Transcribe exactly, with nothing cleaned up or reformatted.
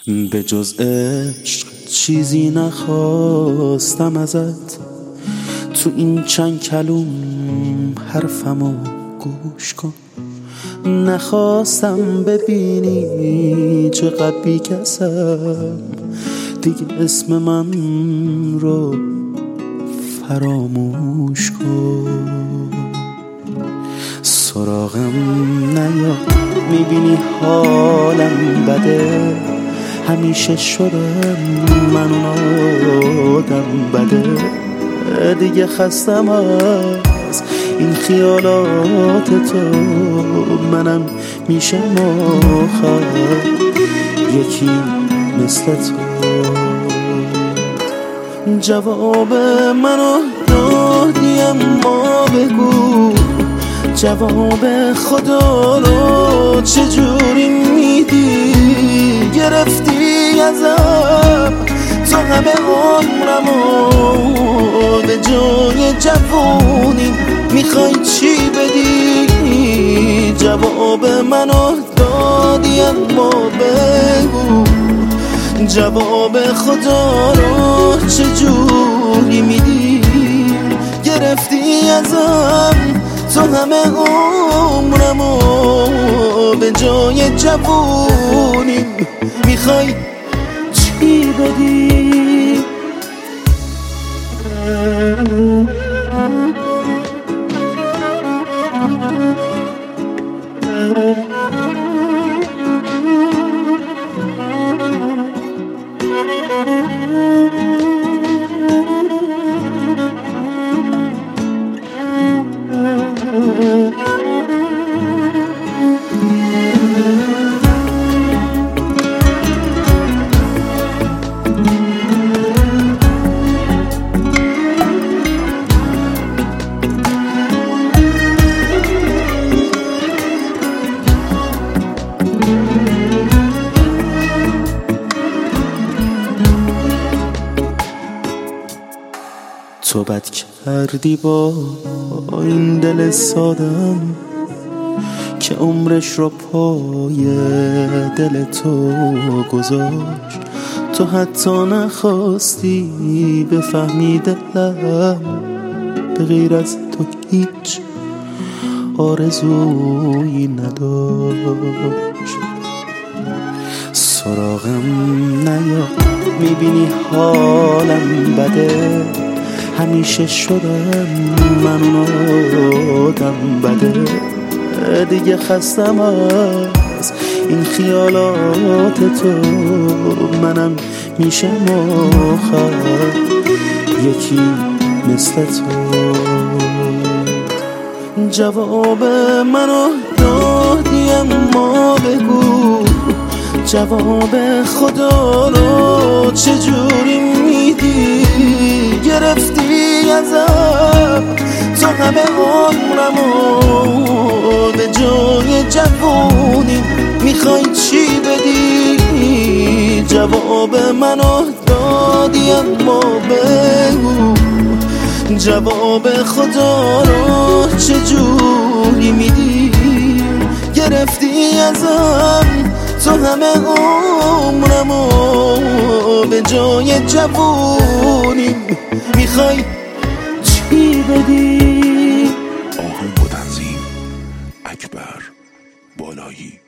به جز عشق چیزی نخواستم ازت، تو این چند کلوم حرفمو گوش کن. نخواستم ببینی چقدر بی‌کسم، دیگه اسم من رو فراموش کن. سراغم نیا، میبینی حالم بده، همیشه شدم من اون آدم بده. دیگه خستم از این خیالات تو، منم میشه آخر یکی مثل تو. جواب منو دادی اما بگو، جواب خدا رو چجوری میدی؟ گرفتی ازم تو همه عمرمو، به جای جوونی میخوای چی بدی؟ جواب منو دادی اما بگو، جواب خدا رو چجوری میدی؟ گرفتی ازم تو همه عمرمو، به جای جوونی میخوای چی بدی؟ تو بد کردی با این دل سادم که عمرش رو پای دل تو گذاشت. تو حتی نخواستی بفهمی دلم به غیر از تو هیچ آرزویی نداشت. سراغم نیا، میبینی حالم بده، همیشه شدم من اون آدم بده. دیگه خستم از این خیالات تو، منم میشه آخر یکی مثل تو. جواب منو دادی اما بگو، جواب خدا رو چجوری میدی؟ گرفتی ازم تو همه عمرمو، به جای جوونی میخوای چی بدی؟ جواب منو دادی اما بگو، جواب خدا رو چجوری میدی؟ گرفتی ازم تو همه عمرمو، به جای جوونی میخوای چی بدی؟ آهنگ و تنظیم اکبر بالایی.